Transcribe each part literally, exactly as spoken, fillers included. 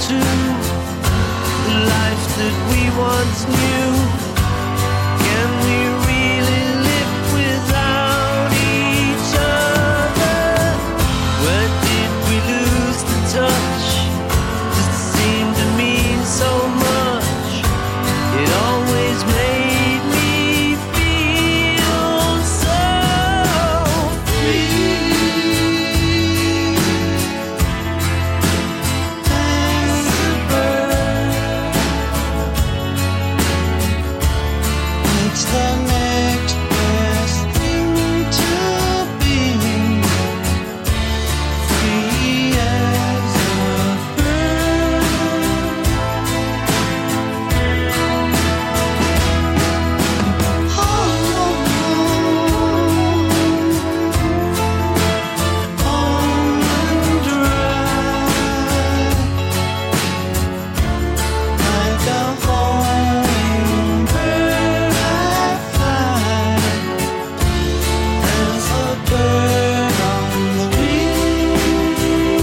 to the life that we once knew? Can we really live without each other? Where did we lose the touch that seemed to mean so much? It always made me feel so free. As a bird, it's the next best thing to being free as a bird. Oh, home and dry, like a hummingbird I fly, as a bird on the wing.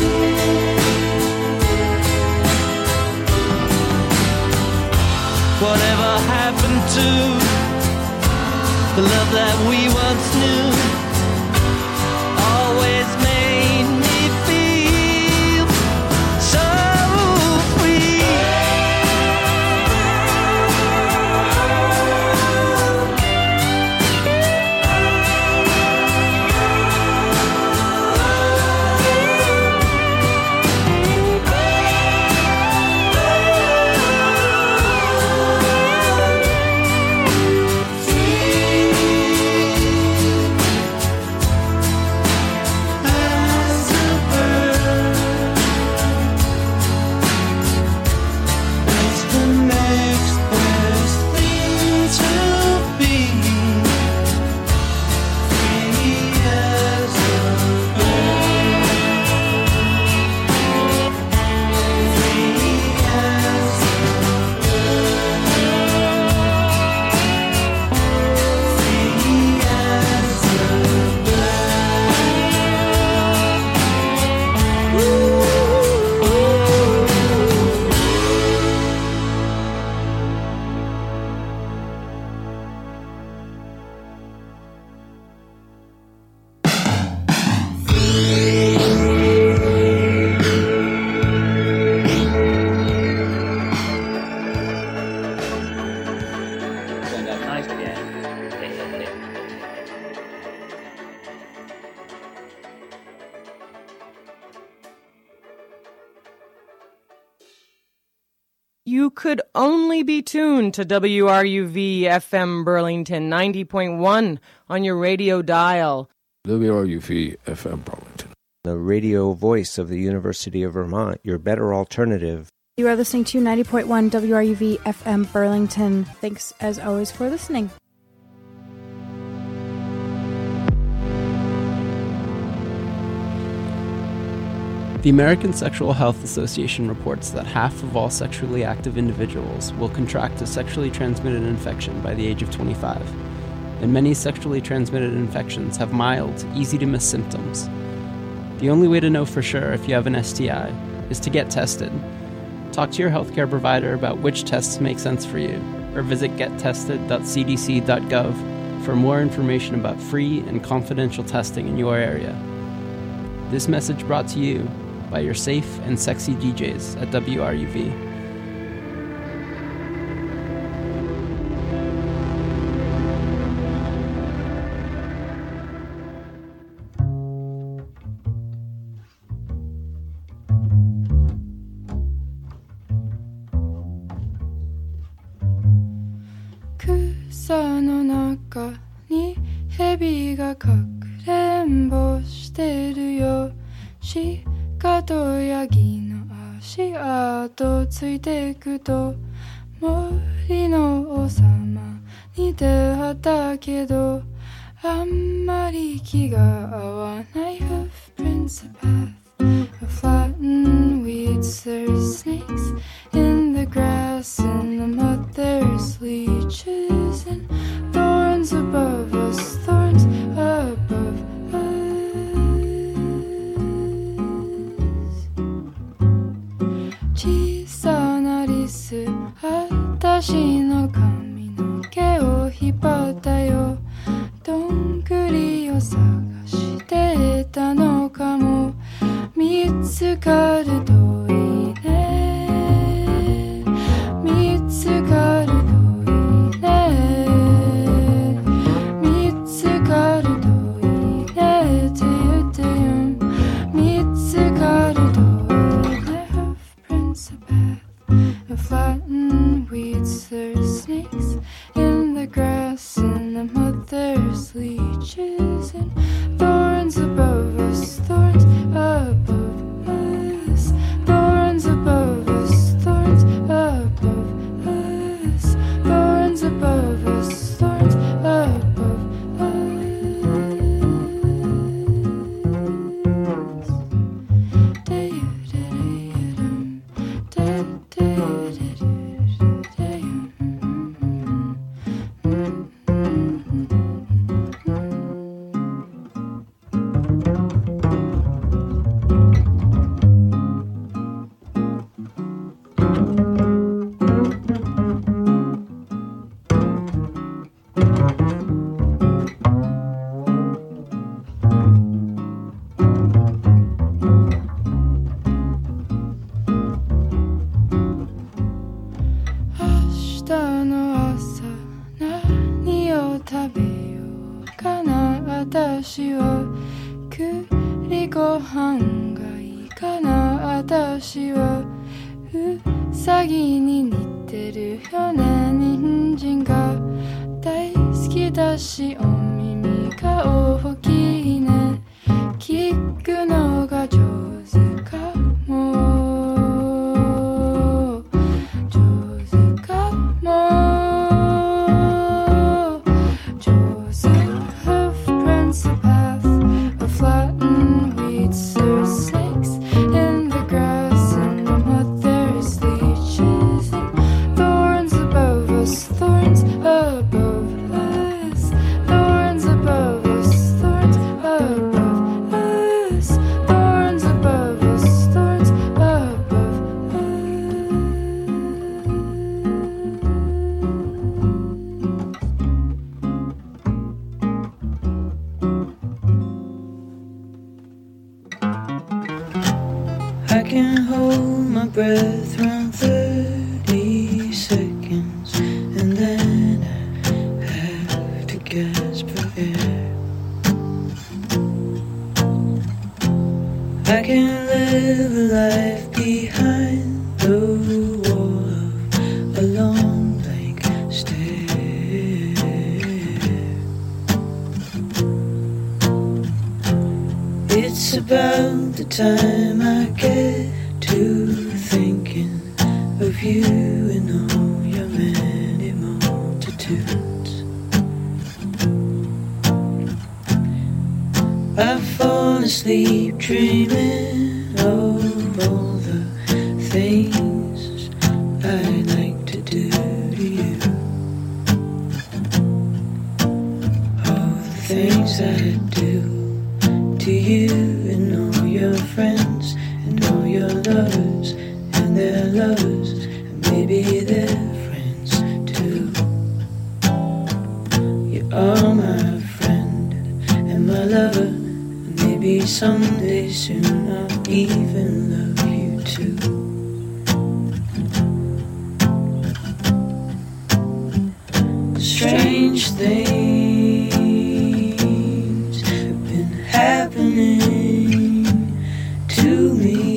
Whatever happened to the love that we once knew? Always made me feel so free. As a bird, it's the next best thing to be free as a bird. Free as a bird. Free as a Turned out nice again. You could only be tuned to W R U V F M Burlington ninety point one on your radio dial. W R U V F M Burlington. The radio voice of the University of Vermont, your better alternative. You are listening to ninety point one W R U V F M Burlington. Thanks, as always, for listening. The American Sexual Health Association reports that half of all sexually active individuals will contract a sexually transmitted infection by the age of twenty-five, and many sexually transmitted infections have mild, easy-to-miss symptoms. The only way to know for sure if you have an S T I is to get tested. Talk to your healthcare provider about which tests make sense for you, or visit get tested dot c d c dot gov for more information about free and confidential testing in your area. This message brought to you by your safe and sexy D Js at W R U V. 草の中に蛇がかくれんぼしてるよ。鹿とヤギの足跡ついてくと森の王様に出会ったけどあんまり気が合わない Hoofprints a path of flattened weeds. There's snakes in the grass and the mud. There's leeches and thorns above us, thorns above us. Jesus. よどんぐりを探してたのかも見つかるといいね見つかるといいね見つかるといいねって言ってよ見つかるといいね Footprints of path and flattened weeds there's snakes in the grass and the mother's leeches and thorns above us thorns above us thorns above us thorns above us thorns above us thorns above us Da-you-da-da-you-dum, da-da-da-da-da-yum. I can hold my breath around thirty seconds and then I have to gasp for air. I can live a life behind the wall of a long blank stare. It's about the time I get to thinking of you and all your many multitudes. I fall asleep dreaming of all the things I like to do to you, all the things I do to you and all your friends and all your lovers and their lovers and maybe their friends too. You are my friend and my lover, and maybe someday soon I'll even love you too. Strange things have been happening to me.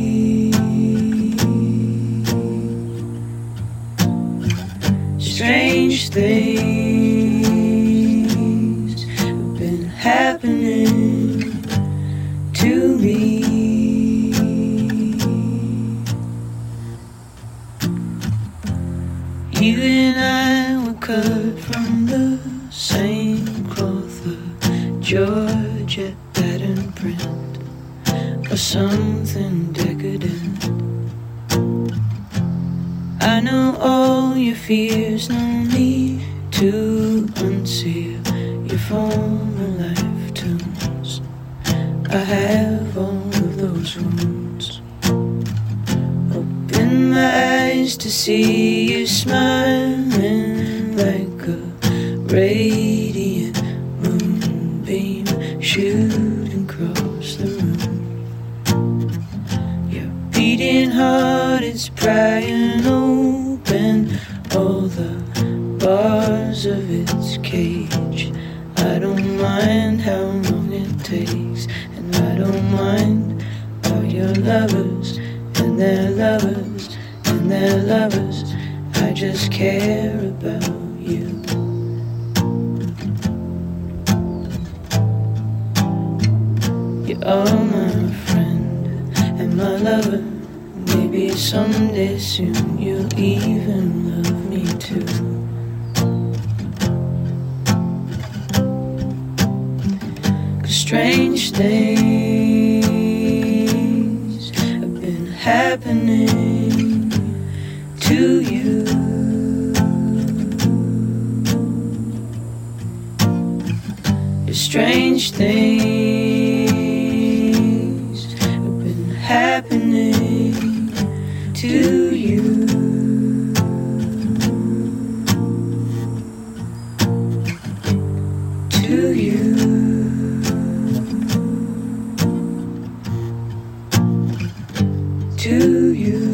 Strange things have been happening to me. You and I were cut from the same cloth, a Georgette pattern print, or something decadent. I know all your fears, no need to unseal your former lifetimes. I have all of those wounds. Open my eyes to see you smiling like a ray shooting across the room. Your beating heart is prying open all the bars of its cage. I don't mind how long it takes, and I don't mind all your lovers and their lovers and their lovers. I just care about you. You are my friend and my lover. Maybe someday soon you'll even love me too. Cause strange things have been happening to you. Your strange things have been happening to you. To you. To you.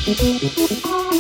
Thank you.